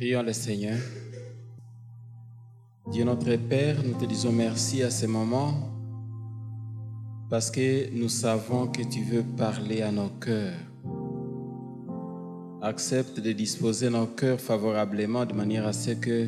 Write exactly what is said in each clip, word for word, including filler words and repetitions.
Prions le Seigneur. Dieu notre Père, nous te disons merci à ce moment parce que nous savons que tu veux parler à nos cœurs. Accepte de disposer nos cœurs favorablement de manière à ce que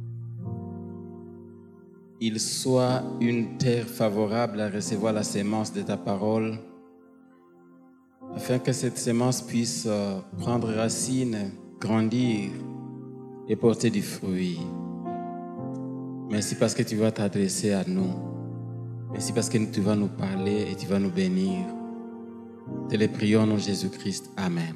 il soit une terre favorable à recevoir la sémence de ta parole, afin que cette sémence puisse prendre racine, grandir et porter du fruit. Merci parce que tu vas t'adresser à nous. Merci parce que tu vas nous parler et tu vas nous bénir. Te le prions au nom de Jésus-Christ. Amen.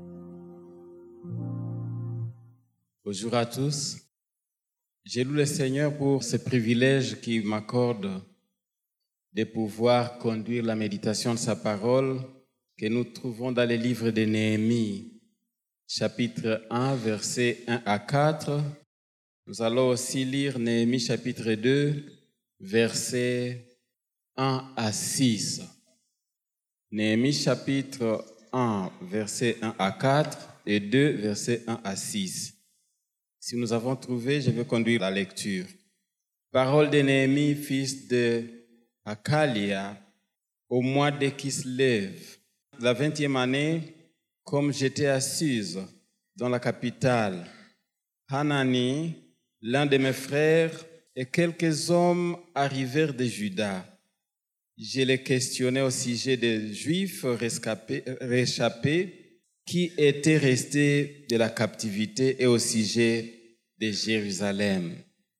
Bonjour à tous. Je loue le Seigneur pour ce privilège qu'il m'accorde de pouvoir conduire la méditation de sa parole que nous trouvons dans le livre de Néhémie, chapitre un, versets un à quatre. Nous allons aussi lire Néhémie, chapitre deux, versets un à six. Néhémie, chapitre un, versets un à quatre et deux, versets un à six. Si nous avons trouvé, je vais conduire la lecture. Parole de Néhémie, fils de Hakalia, au mois de Kislev, la vingtième année, comme j'étais assise dans la capitale, Hanani, l'un de mes frères, et quelques hommes arrivèrent de Juda. Je les questionnais au sujet des Juifs réchappés qui étaient restés de la captivité et au sujet de Jérusalem.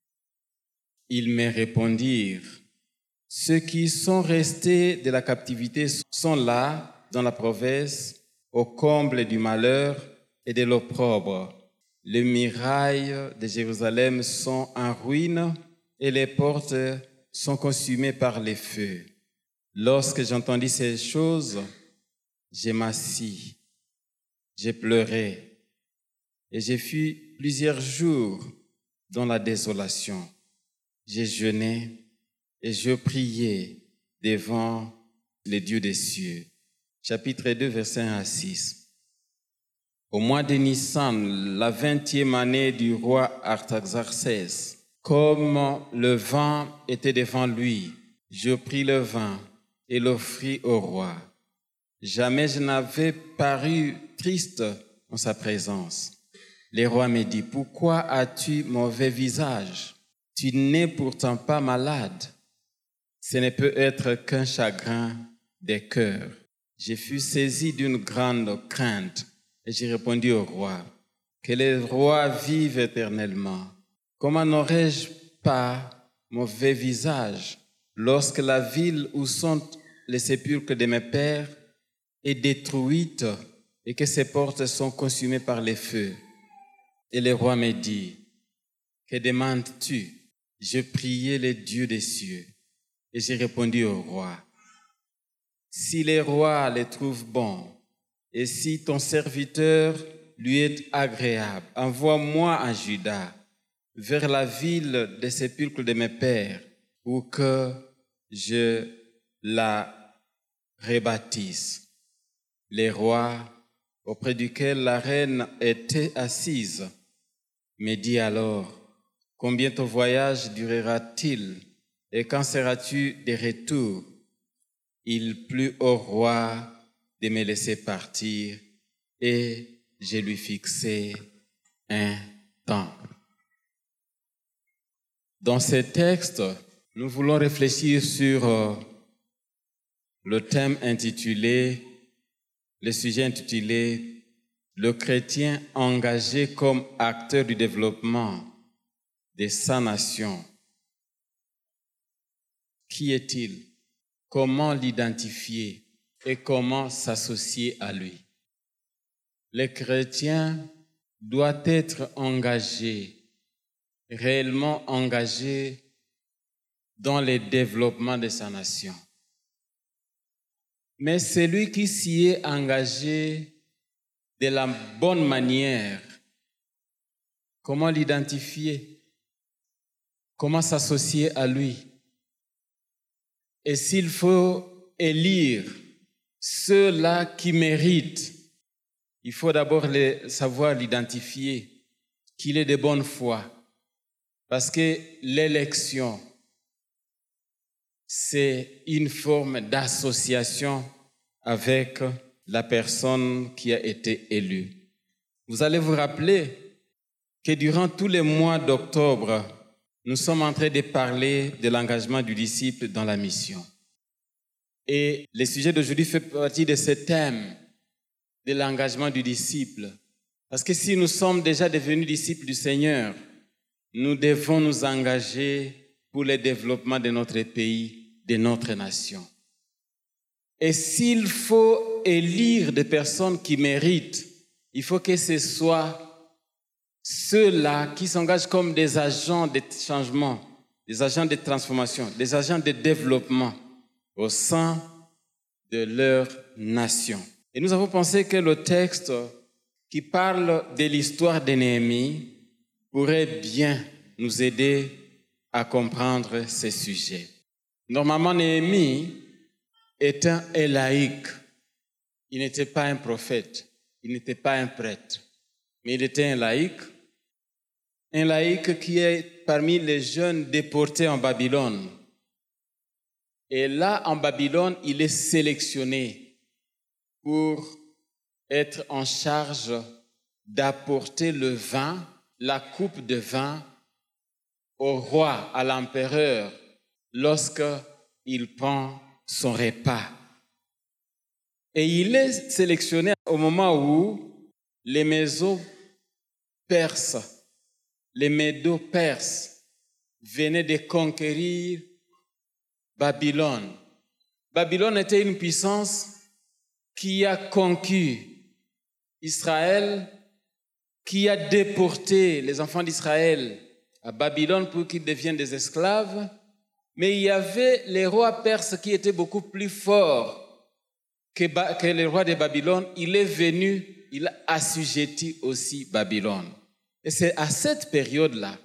Ils me répondirent, ceux qui sont restés de la captivité sont là, dans la province, au comble du malheur et de l'opprobre. Les murailles de Jérusalem sont en ruine et les portes sont consumées par les feux. Lorsque j'entendis ces choses, je m'assis, j'ai pleuré et j'ai fui plusieurs jours dans la désolation. J'ai jeûné et je priais devant le Dieu des cieux. Chapitre deux, versets un à six. Au mois de Nissan, la vingtième année du roi Artaxerxès, comme le vin était devant lui, je pris le vin et l'offris au roi. Jamais je n'avais paru triste en sa présence. Le roi me dit, pourquoi as-tu mauvais visage? Tu n'es pourtant pas malade. Ce ne peut être qu'un chagrin de cœur. Je fus saisi d'une grande crainte et j'ai répondu au roi, que le roi vive éternellement. Comment n'aurais-je pas mauvais visage lorsque la ville où sont les sépulcres de mes pères est détruite et que ses portes sont consumées par les feux? Et le roi me dit, que demandes-tu? Je priai le Dieu des cieux et j'ai répondu au roi, si le roi le trouve bon et si ton serviteur lui est agréable, envoie-moi à Juda, vers la ville des sépulcres de mes pères, ou que je la rebâtisse. Le roi, auprès duquel la reine était assise, me dit alors, combien ton voyage durera-t-il et quand seras-tu de retour? Il plut au roi de me laisser partir et je lui fixai un temps. Dans ce texte, nous voulons réfléchir sur le thème intitulé, le sujet intitulé « Le chrétien engagé comme acteur du développement de sa nation ». Qui est-il? Comment l'identifier et comment s'associer à lui? Le chrétien doit être engagé, réellement engagé dans le développement de sa nation. Mais celui qui s'y est engagé de la bonne manière, comment l'identifier? Comment s'associer à lui? Et s'il faut élire ceux-là qui méritent, il faut d'abord les, savoir l'identifier. qu'il est de bonne foi. Parce que l'élection, c'est une forme d'association avec la personne qui a été élue. Vous allez vous rappeler que durant tous les mois d'octobre, nous sommes en train de parler de l'engagement du disciple dans la mission. Et le sujet d'aujourd'hui fait partie de ce thème de l'engagement du disciple. Parce que si nous sommes déjà devenus disciples du Seigneur, nous devons nous engager pour le développement de notre pays, de notre nation. Et s'il faut élire des personnes qui méritent, il faut que ce soit ceux-là qui s'engagent comme des agents de changement, des agents de transformation, des agents de développement au sein de leur nation. Et nous avons pensé que le texte qui parle de l'histoire de Néhémie pourrait bien nous aider à comprendre ce sujet. Normalement, Néhémie était un laïc. Il n'était pas un prophète, il n'était pas un prêtre, mais il était un laïc. Un laïc qui est parmi les jeunes déportés en Babylone. Et là, en Babylone, il est sélectionné pour être en charge d'apporter le vin, la coupe de vin, au roi, à l'empereur, lorsqu'il prend son repas. Et il est sélectionné au moment où les Médo-Perses, les Médo-Perses venaient de conquérir Babylone. Babylone était une puissance qui a conquis Israël, qui a déporté les enfants d'Israël à Babylone pour qu'ils deviennent des esclaves. Mais il y avait les rois perses qui étaient beaucoup plus forts que, ba- que les rois de Babylone. Il est venu, il a assujetti aussi Babylone. Et c'est à cette période-là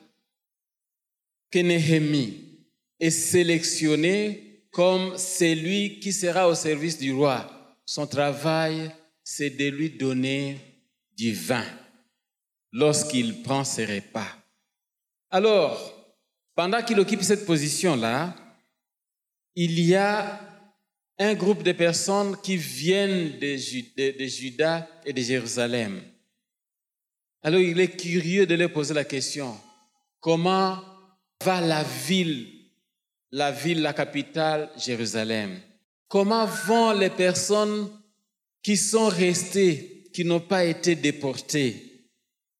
que Néhémie est sélectionné comme celui qui sera au service du roi. Son travail, c'est de lui donner du vin lorsqu'il prend ses repas. Alors, pendant qu'il occupe cette position-là, il y a un groupe de personnes qui viennent de, Ju- de, de Juda et de Jérusalem. Alors, il est curieux de leur poser la question, comment va la ville, la ville, la capitale, Jérusalem? Comment vont les personnes qui sont restées, qui n'ont pas été déportées?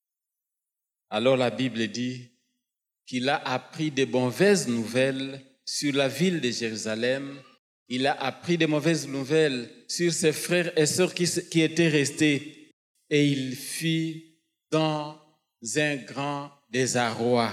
Alors la Bible dit qu'il a appris de mauvaises nouvelles sur la ville de Jérusalem. Il a appris de mauvaises nouvelles sur ses frères et sœurs qui, qui étaient restés. Et il fut dans un grand désarroi.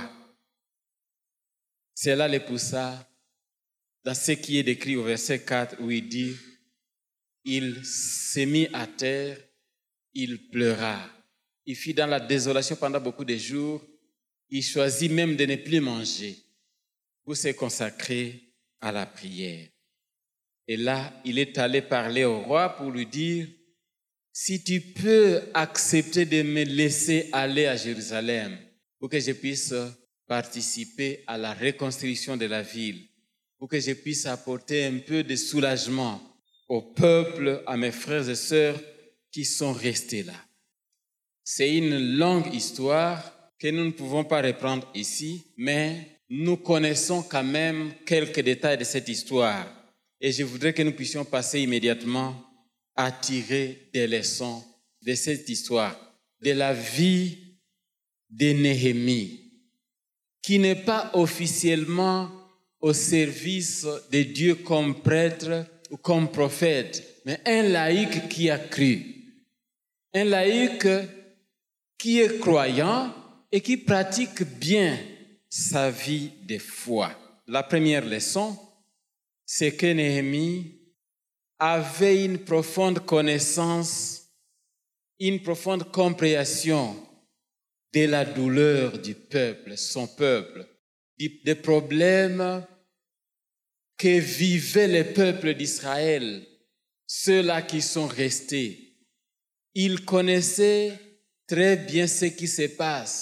Cela le poussa dans ce qui est décrit au verset quatre où il dit « Il s'est mis à terre, il pleura. Il fut dans la désolation pendant beaucoup de jours. Il choisit même de ne plus manger pour se consacrer à la prière. Et là, il est allé parler au roi pour lui dire « Si tu peux accepter de me laisser aller à Jérusalem pour que je puisse participer à la reconstruction de la ville, pour que je puisse apporter un peu de soulagement au peuple, à mes frères et sœurs qui sont restés là. » C'est une longue histoire que nous ne pouvons pas reprendre ici, mais nous connaissons quand même quelques détails de cette histoire. Et je voudrais que nous puissions passer immédiatement à tirer des leçons de cette histoire, de la vie de Néhémie, qui n'est pas officiellement au service de Dieu comme prêtre ou comme prophète, mais un laïc qui a cru. Un laïc qui est croyant et qui pratique bien sa vie de foi. La première leçon, c'est que Néhémie avait une profonde connaissance, une profonde compréhension de la douleur du peuple, son peuple, des problèmes que vivaient les peuples d'Israël, ceux-là qui sont restés. Il connaissait très bien ce qui se passe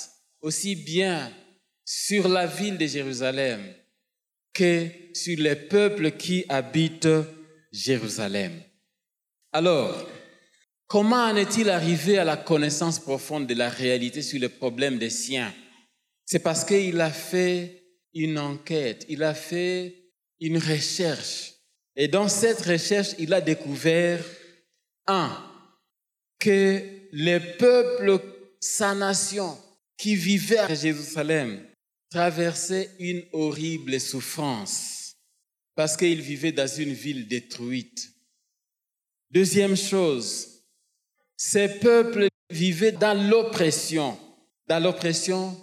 aussi bien sur la ville de Jérusalem que sur les peuples qui habitent Jérusalem. Alors, comment en est-il arrivé à la connaissance profonde de la réalité sur les problèmes des siens? C'est parce qu'il a fait une enquête, il a fait une recherche. Et dans cette recherche, il a découvert, un, que les peuples, sa nation, qui vivaient à Jérusalem, traversaient une horrible souffrance parce qu'ils vivaient dans une ville détruite. Deuxième chose, ces peuples vivaient dans l'oppression, dans l'oppression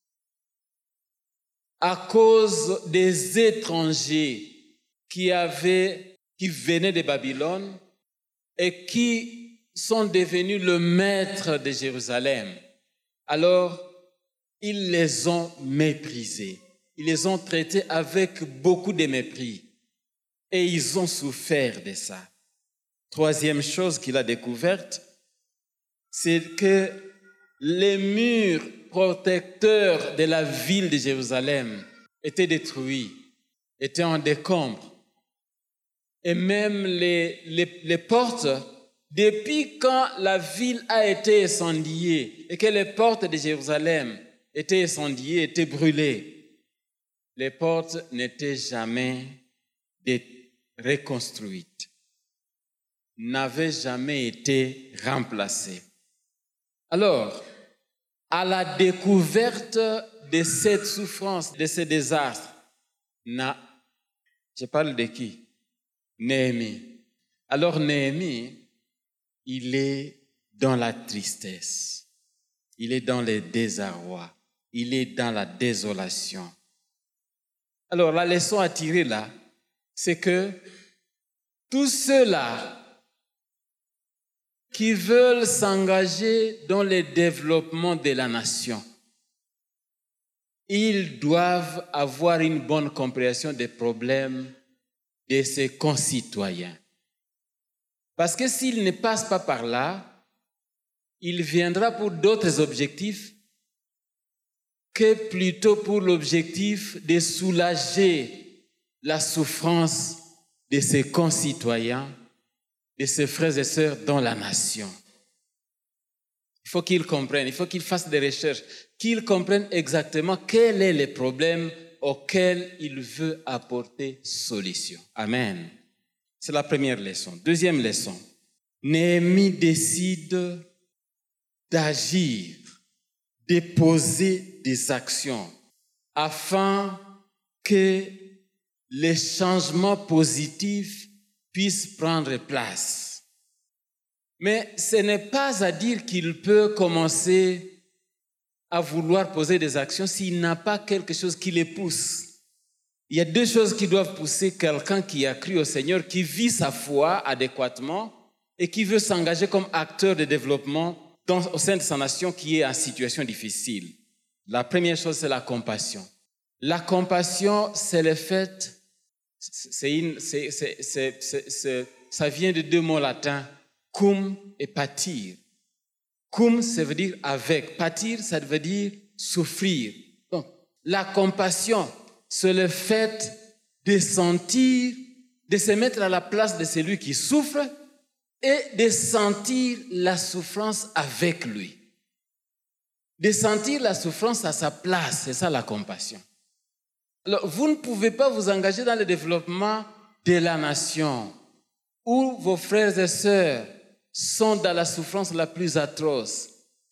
à cause des étrangers qui avaient, qui venaient de Babylone et qui sont devenus le maître de Jérusalem. Alors, ils les ont méprisés. Ils les ont traités avec beaucoup de mépris. Et ils ont souffert de ça. Troisième chose qu'il a découverte, c'est que les murs protecteurs de la ville de Jérusalem étaient détruits, étaient en décombre. Et même les, les, les portes, depuis quand la ville a été incendiée et que les portes de Jérusalem étaient incendiées, étaient brûlées, les portes n'étaient jamais reconstruites, n'avaient jamais été remplacées. Alors, à la découverte de cette souffrance, de ce désastre, na, je parle de qui? Néhémie. Alors Néhémie, il est dans la tristesse, il est dans le désarroi, il est dans la désolation. Alors la leçon à tirer là, c'est que tous ceux-là qui veulent s'engager dans le développement de la nation, ils doivent avoir une bonne compréhension des problèmes de ses concitoyens. Parce que s'il ne passe pas par là, il viendra pour d'autres objectifs que plutôt pour l'objectif de soulager la souffrance de ses concitoyens, de ses frères et sœurs dans la nation. Il faut qu'ils comprennent, il faut qu'ils fassent des recherches, qu'ils comprennent exactement quel est le problème auquel il veut apporter solution. Amen. C'est la première leçon. Deuxième leçon, Néhémie décide d'agir, de poser des actions afin que les changements positifs puissent prendre place. Mais ce n'est pas à dire qu'il peut commencer à vouloir poser des actions s'il n'a pas quelque chose qui les pousse. Il y a deux choses qui doivent pousser quelqu'un qui a cru au Seigneur, qui vit sa foi adéquatement et qui veut s'engager comme acteur de développement dans, au sein de sa nation qui est en situation difficile. La première chose, c'est la compassion. La compassion, c'est le fait, c'est une, c'est, c'est, c'est, c'est, c'est, ça vient de deux mots latins, cum et patir. Cum, ça veut dire avec. Patir, ça veut dire souffrir. Donc, la compassion, c'est le fait de sentir, de se mettre à la place de celui qui souffre et de sentir la souffrance avec lui. De sentir la souffrance à sa place, c'est ça la compassion. Alors, vous ne pouvez pas vous engager dans le développement de la nation où vos frères et sœurs sont dans la souffrance la plus atroce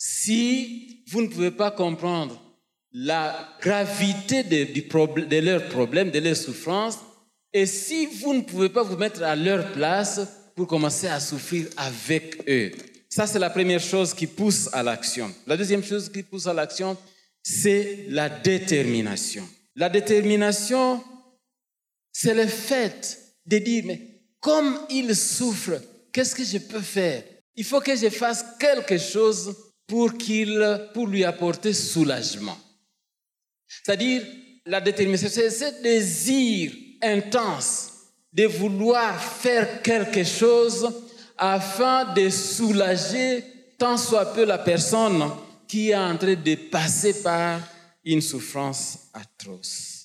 si vous ne pouvez pas comprendre la gravité de, du problème, de leurs problèmes, de leurs souffrances, et si vous ne pouvez pas vous mettre à leur place pour commencer à souffrir avec eux. Ça, c'est la première chose qui pousse à l'action. La deuxième chose qui pousse à l'action, c'est la détermination. La détermination, c'est le fait de dire, mais comme il souffre, qu'est-ce que je peux faire? Il faut que je fasse quelque chose pour qu'il, pour lui apporter soulagement. C'est-à-dire, la détermination, c'est ce désir intense de vouloir faire quelque chose afin de soulager tant soit peu la personne qui est en train de passer par une souffrance atroce.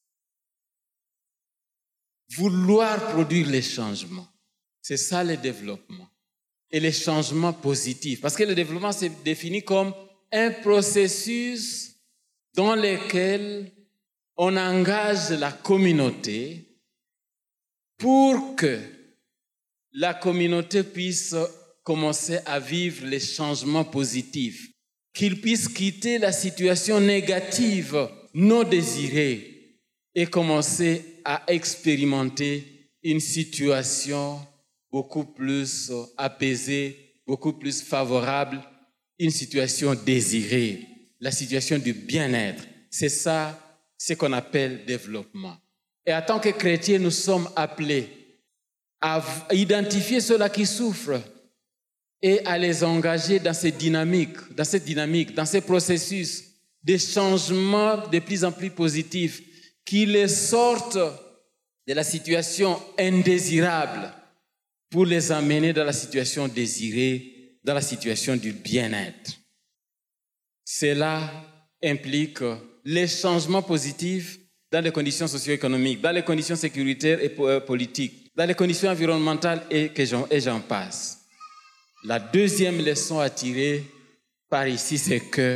Vouloir produire les changements, c'est ça le développement. Et les changements positifs. Parce que le développement, c'est défini comme un processus dans lequel on engage la communauté pour que la communauté puisse commencer à vivre les changements positifs, qu'ils puissent quitter la situation négative, non désirée, et commencer à expérimenter une situation beaucoup plus apaisée, beaucoup plus favorable, une situation désirée, la situation du bien-être. C'est ça, ce qu'on appelle développement. Et en tant que chrétiens, nous sommes appelés à identifier ceux-là qui souffrent et à les engager dans cette dynamique, dans cette dynamique, dans ces processus de changement de plus en plus positifs qui les sortent de la situation indésirable pour les amener dans la situation désirée, dans la situation du bien-être. Cela implique les changements positifs dans les conditions socio-économiques, dans les conditions sécuritaires et politiques, dans les conditions environnementales et que j'en, et j'en passe. La deuxième leçon à tirer par ici, c'est que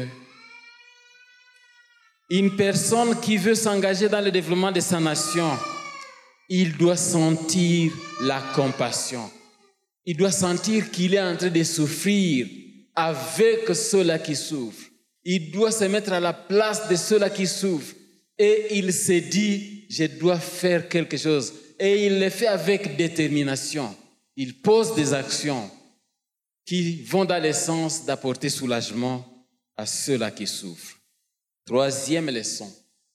une personne qui veut s'engager dans le développement de sa nation, il doit sentir la compassion. Il doit sentir qu'il est en train de souffrir avec ceux-là qui souffrent. Il doit se mettre à la place de ceux-là qui souffrent. Et il se dit, je dois faire quelque chose. Et il le fait avec détermination. Il pose des actions qui vont dans le sens d'apporter soulagement à ceux-là qui souffrent. Troisième leçon.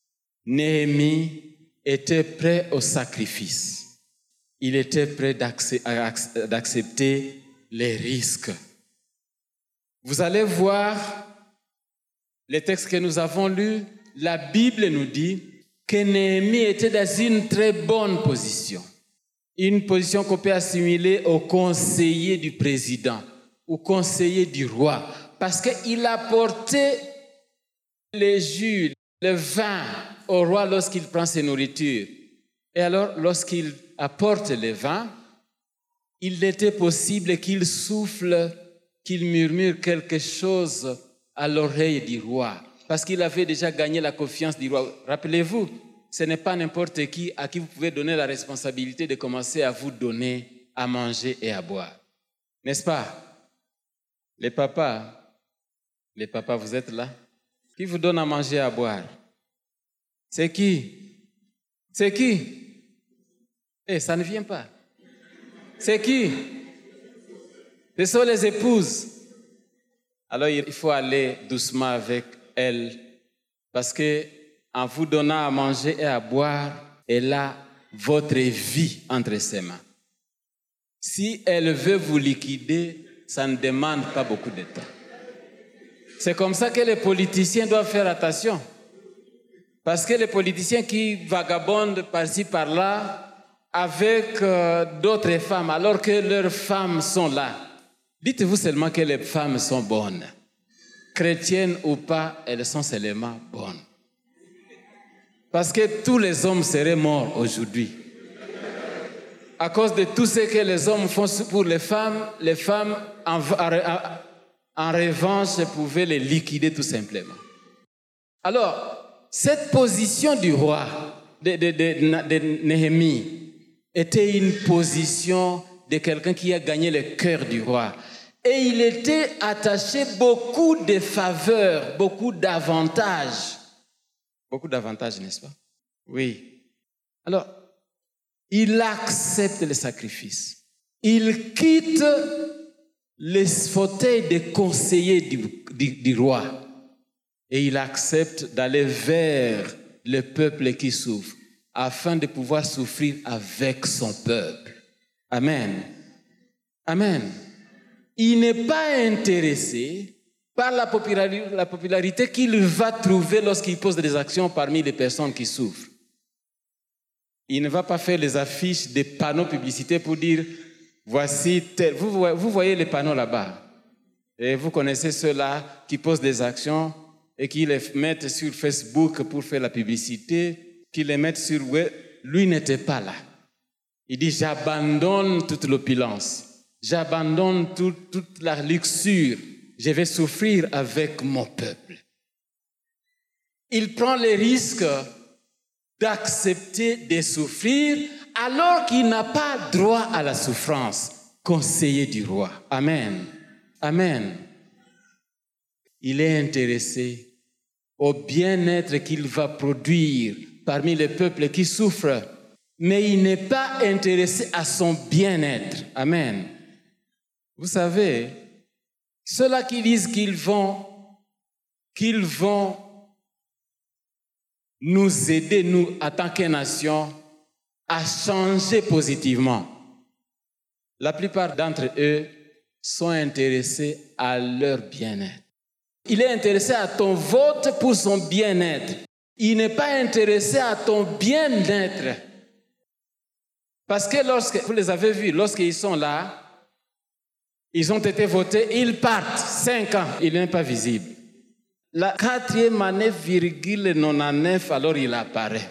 Néhémie était prêt au sacrifice. Il était prêt d'accepter les risques. Vous allez voir les textes que nous avons lus. La Bible nous dit que Néhémie était dans une très bonne position. Une position qu'on peut assimiler au conseiller du président, au conseiller du roi. Parce qu'il apportait les jus, le vin au roi lorsqu'il prend ses nourritures. Et alors, lorsqu'il apporte le vin, il était possible qu'il souffle, qu'il murmure quelque chose à l'oreille du roi. Parce qu'il avait déjà gagné la confiance du roi. Rappelez-vous, ce n'est pas n'importe qui à qui vous pouvez donner la responsabilité de commencer à vous donner à manger et à boire. N'est-ce pas? Les papas, les papas, vous êtes là? Qui vous donne à manger et à boire? C'est qui? C'est qui? Eh, ça ne vient pas. C'est qui? Ce sont les épouses. Alors, il faut aller doucement avec elles, parce que en vous donnant à manger et à boire, elle a votre vie entre ses mains. Si elle veut vous liquider, ça ne demande pas beaucoup de temps. C'est comme ça que les politiciens doivent faire attention. Parce que les politiciens qui vagabondent par-ci, par-là, avec euh, d'autres femmes, alors que leurs femmes sont là. Dites-vous seulement que les femmes sont bonnes. Chrétiennes ou pas, elles sont seulement bonnes. Parce que tous les hommes seraient morts aujourd'hui. À cause de tout ce que les hommes font pour les femmes, les femmes, en, en, en revanche, pouvaient les liquider tout simplement. Alors, cette position du roi, de, de, de, de Néhémie, était une position de quelqu'un qui a gagné le cœur du roi. Et il était attaché beaucoup de faveurs, beaucoup d'avantages. Beaucoup d'avantages, n'est-ce pas? Oui. Alors, il accepte le sacrifice. Il quitte les fauteuils de conseiller du, du, du roi. Et il accepte d'aller vers le peuple qui souffre, afin de pouvoir souffrir avec son peuple. Amen. Amen. Il n'est pas intéressé par la popularité, la popularité qu'il va trouver lorsqu'il pose des actions parmi les personnes qui souffrent. Il ne va pas faire les affiches des panneaux publicitaires pour dire « Voici tel... » Vous, vous voyez les panneaux là-bas. Et vous connaissez ceux-là qui posent des actions et qui les mettent sur Facebook pour faire la publicité, qui les mettent sur web. Lui n'était pas là. Il dit, j'abandonne toute l'opulence, j'abandonne tout, toute la luxure, je vais souffrir avec mon peuple. Il prend le risque d'accepter de souffrir alors qu'il n'a pas droit à la souffrance. Conseiller du roi. Amen. Amen. Il est intéressé au bien-être qu'il va produire parmi les peuples qui souffrent, mais il n'est pas intéressé à son bien-être. Amen. Vous savez, ceux-là qui disent qu'ils vont, qu'ils vont nous aider, nous, en tant que nation, à changer positivement. La plupart d'entre eux sont intéressés à leur bien-être. Il est intéressé à ton vote pour son bien-être. Il n'est pas intéressé à ton bien-être. Parce que lorsque, vous les avez vus, lorsqu'ils sont là, ils ont été votés, ils partent, cinq ans, il n'est pas visible. La quatrième année, virgule quatre-vingt-dix-neuf, alors il apparaît.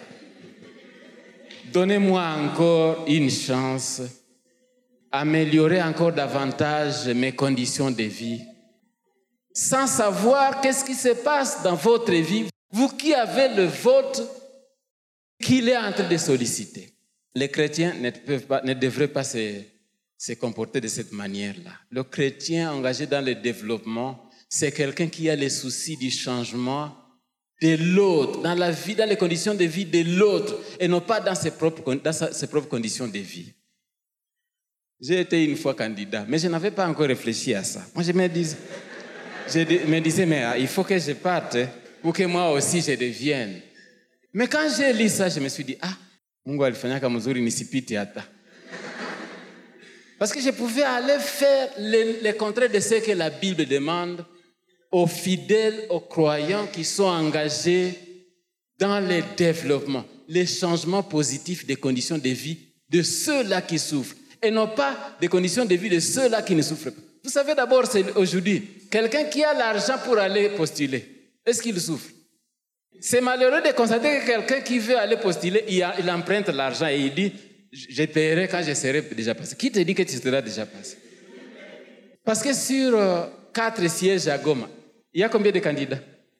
Donnez-moi encore une chance, améliorer encore davantage mes conditions de vie, sans savoir qu'est-ce qui se passe dans votre vie, vous qui avez le vote qu'il est en train de solliciter. Les chrétiens ne, peuvent pas, ne devraient pas se, se comporter de cette manière-là. Le chrétien engagé dans le développement, c'est quelqu'un qui a les soucis du changement de l'autre, dans la vie, dans les conditions de vie de l'autre, et non pas dans ses propres, dans sa, ses propres conditions de vie. J'ai été une fois candidat, mais je n'avais pas encore réfléchi à ça. Moi, je me disais, je me disais mais il faut que je parte pour que moi aussi je devienne. Mais quand j'ai lu ça, je me suis dit, ah, Mungu alifanyaka mzuri nisipite hata. Parce que je pouvais aller faire le, le contraire de ce que la Bible demande aux fidèles, aux croyants qui sont engagés dans le développement, les changements positifs des conditions de vie de ceux-là qui souffrent, et non pas des conditions de vie de ceux-là qui ne souffrent pas. Vous savez d'abord, c'est aujourd'hui, quelqu'un qui a l'argent pour aller postuler, est-ce qu'il souffre? C'est malheureux de constater que quelqu'un qui veut aller postuler, il, a, il emprunte l'argent et il dit, je paierai quand je serai déjà passé. Qui te dit que tu seras déjà passé? Parce que sur euh, quatre sièges à Goma, il y a combien de candidats?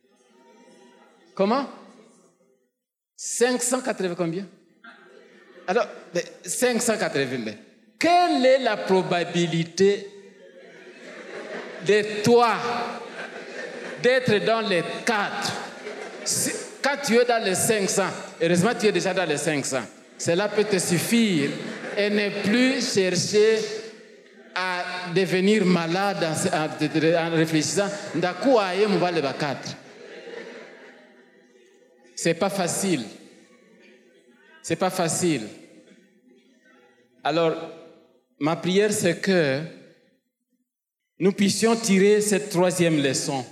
Comment? cinq cent quatre-vingts combien? Alors, cinq cent quatre-vingts. Quelle est la probabilité de toi d'être dans les quatre? Quand tu es dans les cinq cents, heureusement tu es déjà dans les cinq cents, cela peut te suffire et ne plus chercher à devenir malade en, en réfléchissant ndakuaye mubale ba quatre. C'est pas facile. C'est pas facile. Alors, ma prière, c'est que nous puissions tirer cette troisième leçon.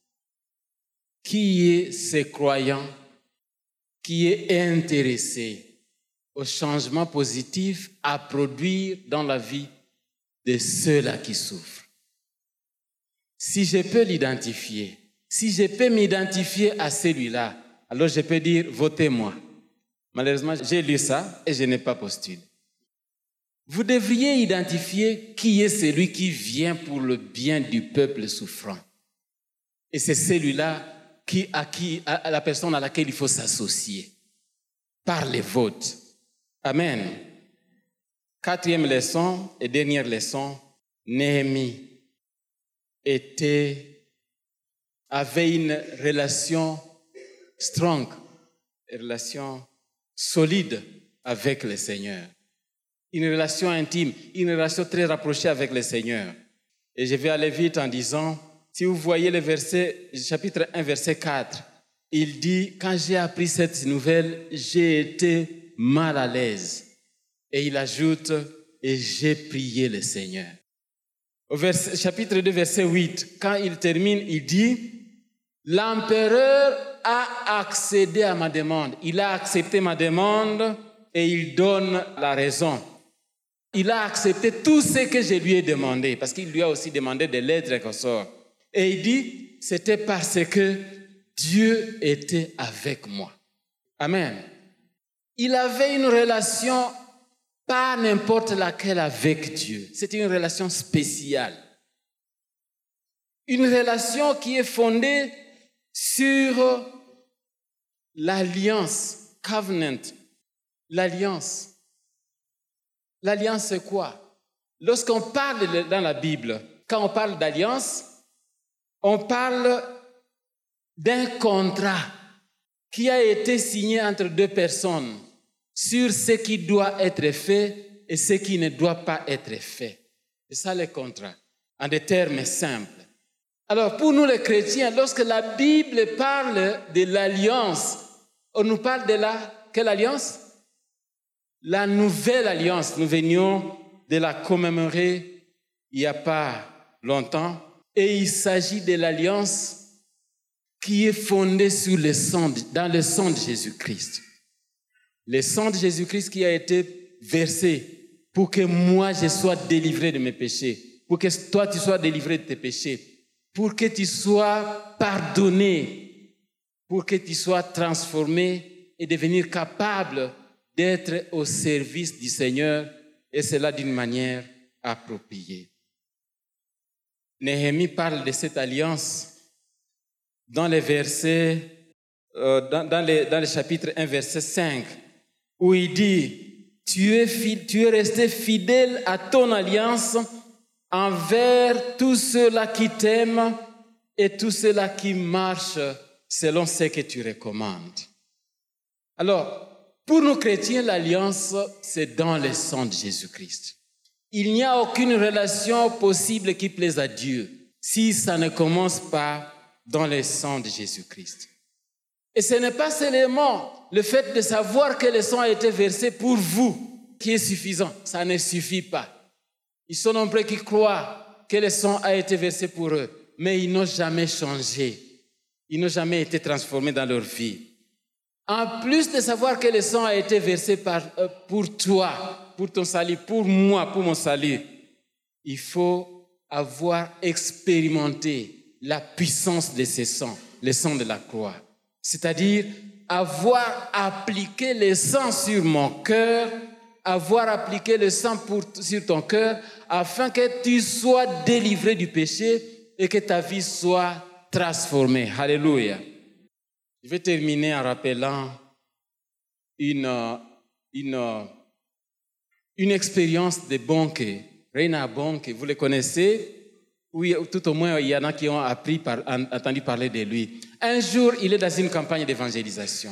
Qui est ce croyant qui est intéressé au changement positif à produire dans la vie de ceux-là qui souffrent? Si je peux l'identifier, si je peux m'identifier à celui-là, alors je peux dire, votez-moi. Malheureusement, j'ai lu ça et je n'ai pas postulé. Vous devriez identifier qui est celui qui vient pour le bien du peuple souffrant. Et c'est celui-là qui, à, qui, à la personne à laquelle il faut s'associer par les votes. Amen. Quatrième leçon et dernière leçon, Néhémie était, avait une relation strong, une relation solide avec le Seigneur. Une relation intime, une relation très rapprochée avec le Seigneur. Et je vais aller vite en disant, si vous voyez le verset, chapitre un, verset quatre, il dit, quand j'ai appris cette nouvelle, j'ai été mal à l'aise. Et il ajoute, et j'ai prié le Seigneur. Au verset, chapitre deux, verset huit, quand il termine, il dit, l'empereur a accédé à ma demande. Il a accepté ma demande et il donne la raison. Il a accepté tout ce que je lui ai demandé, parce qu'il lui a aussi demandé de l'être et consort. Et il dit, c'était parce que Dieu était avec moi. Amen. Il avait une relation, pas n'importe laquelle, avec Dieu. C'était une relation spéciale. Une relation qui est fondée sur l'alliance, covenant, l'alliance. L'alliance, c'est quoi? Lorsqu'on parle dans la Bible, quand on parle d'alliance, on parle d'un contrat qui a été signé entre deux personnes sur ce qui doit être fait et ce qui ne doit pas être fait. C'est ça le contrat, en des termes simples. Alors, pour nous les chrétiens, lorsque la Bible parle de l'alliance, on nous parle de la... Quelle alliance? La nouvelle alliance. Nous venions de la commémorer il n'y a pas longtemps. Et il s'agit de l'alliance qui est fondée sur le sang, dans le sang de Jésus-Christ. Le sang de Jésus-Christ qui a été versé pour que moi je sois délivré de mes péchés, pour que toi tu sois délivré de tes péchés, pour que tu sois pardonné, pour que tu sois transformé et devenir capable d'être au service du Seigneur, et cela d'une manière appropriée. Néhémie parle de cette alliance dans les versets, euh, dans, dans, les, dans le chapitre un, verset cinq, où il dit, tu es, fi, tu es resté fidèle à ton alliance envers tous ceux-là qui t'aiment et tous ceux-là qui marchent selon ce que tu recommandes. Alors, pour nous chrétiens, l'alliance, c'est dans le sang de Jésus-Christ. Il n'y a aucune relation possible qui plaise à Dieu si ça ne commence pas dans le sang de Jésus-Christ. Et ce n'est pas seulement le fait de savoir que le sang a été versé pour vous qui est suffisant. Ça ne suffit pas. Ils sont nombreux qui croient que le sang a été versé pour eux, mais ils n'ont jamais changé. Ils n'ont jamais été transformés dans leur vie. En plus de savoir que le sang a été versé par, euh, pour toi, pour ton salut, pour moi, pour mon salut, il faut avoir expérimenté la puissance de ce sang, le sang de la croix. C'est-à-dire avoir appliqué le sang sur mon cœur, avoir appliqué le sang pour, sur ton cœur, afin que tu sois délivré du péché et que ta vie soit transformée. Alléluia. Je vais terminer en rappelant une, une, une expérience de Bonnke. Reinhard Bonnke, vous le connaissez? Oui, tout au moins, il y en a qui ont appris par, entendu parler de lui. Un jour, il est dans une campagne d'évangélisation.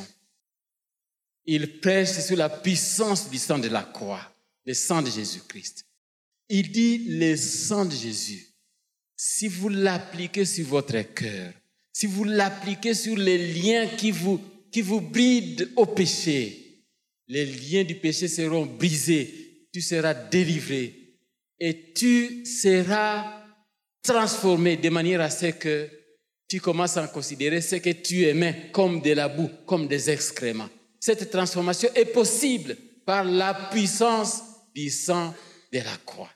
Il prêche sur la puissance du sang de la croix, le sang de Jésus-Christ. Il dit, le sang de Jésus, si vous l'appliquez sur votre cœur, si vous l'appliquez sur les liens qui vous, qui vous brident au péché, les liens du péché seront brisés, tu seras délivré et tu seras transformé de manière à ce que tu commences à considérer ce que tu aimais comme de la boue, comme des excréments. Cette transformation est possible par la puissance du sang de la croix.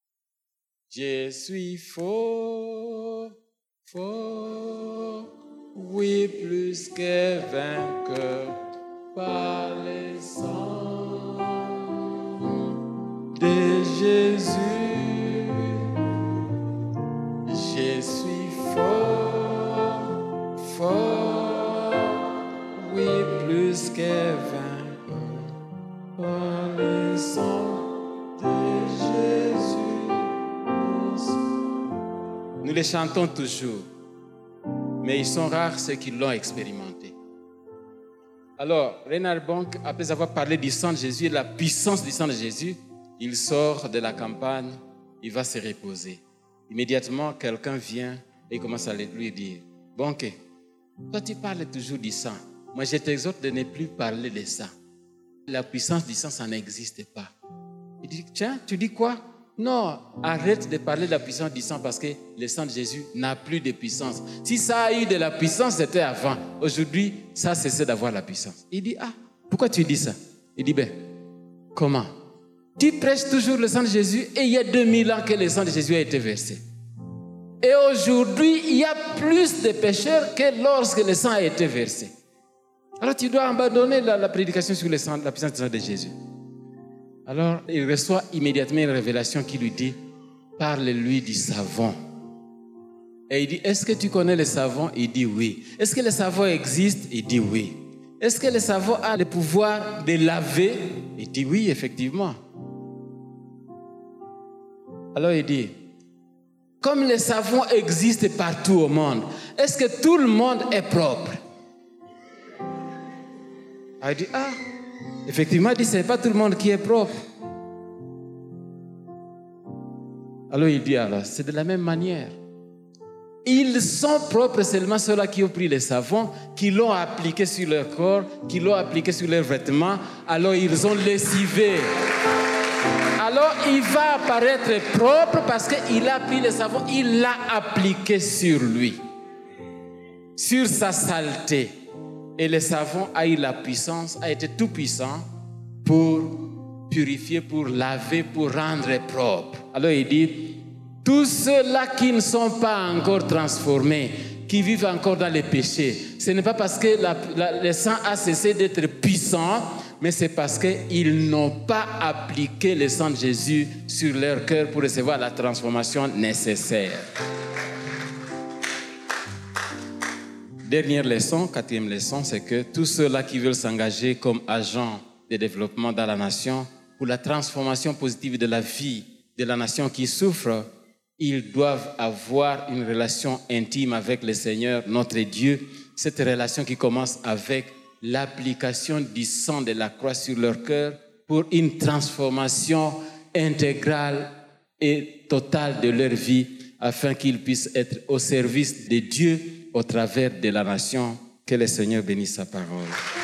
Je suis fort, fort, oui, plus que vainqueur par le sang de Jésus. Je suis fort, fort, oui, plus que vainqueur par le sang de Jésus. Nous les chantons toujours, mais ils sont rares ceux qui l'ont expérimenté. Alors, Reinhard Bonnke, après avoir parlé du sang de Jésus et de la puissance du sang de Jésus, il sort de la campagne, il va se reposer. Immédiatement, quelqu'un vient et commence à lui dire, « Bonnke, toi tu parles toujours du sang. Moi je t'exhorte de ne plus parler de ça. La puissance du sang, ça n'existe pas. » Il dit, « Tiens, tu dis quoi? Non, arrête de parler de la puissance du sang parce que le sang de Jésus n'a plus de puissance. Si ça a eu de la puissance, c'était avant. Aujourd'hui, ça a cessé d'avoir la puissance. » Il dit, « Ah, pourquoi tu dis ça? » Il dit, « Ben, comment? Tu prêches toujours le sang de Jésus et il y a deux mille ans que le sang de Jésus a été versé. Et aujourd'hui, il y a plus de pécheurs que lorsque le sang a été versé. Alors tu dois abandonner la, la prédication sur le sang, la puissance du sang de Jésus. Alors il reçoit immédiatement une révélation qui lui dit, parle-lui du savon. Et il dit, est-ce que tu connais le savon? Il dit oui. Est-ce que le savon existe? Il dit oui. Est-ce que le savon a le pouvoir de laver? Il dit oui, effectivement. Alors il dit, comme le savon existe partout au monde, est-ce que tout le monde est propre? Alors il dit, ah, effectivement, il dit, ce n'est pas tout le monde qui est propre. Alors il dit, alors, c'est de la même manière. Ils sont propres seulement ceux-là qui ont pris le savon, qui l'ont appliqué sur leur corps, qui l'ont appliqué sur leurs vêtements, alors ils ont lessivé. Alors il va apparaître propre parce qu'il a pris le savon, il l'a appliqué sur lui, sur sa saleté. Et le savon a eu la puissance, a été tout puissant pour purifier, pour laver, pour rendre propre. Alors il dit, tous ceux-là qui ne sont pas encore transformés, qui vivent encore dans les péchés, ce n'est pas parce que la, la, le sang a cessé d'être puissant, mais c'est parce qu'ils n'ont pas appliqué le sang de Jésus sur leur cœur pour recevoir la transformation nécessaire. Dernière leçon, quatrième leçon, c'est que tous ceux-là qui veulent s'engager comme agents de développement dans la nation pour la transformation positive de la vie de la nation qui souffre, ils doivent avoir une relation intime avec le Seigneur, notre Dieu. Cette relation qui commence avec l'application du sang de la croix sur leur cœur pour une transformation intégrale et totale de leur vie afin qu'ils puissent être au service de Dieu au travers de la nation. Que le Seigneur bénisse sa parole.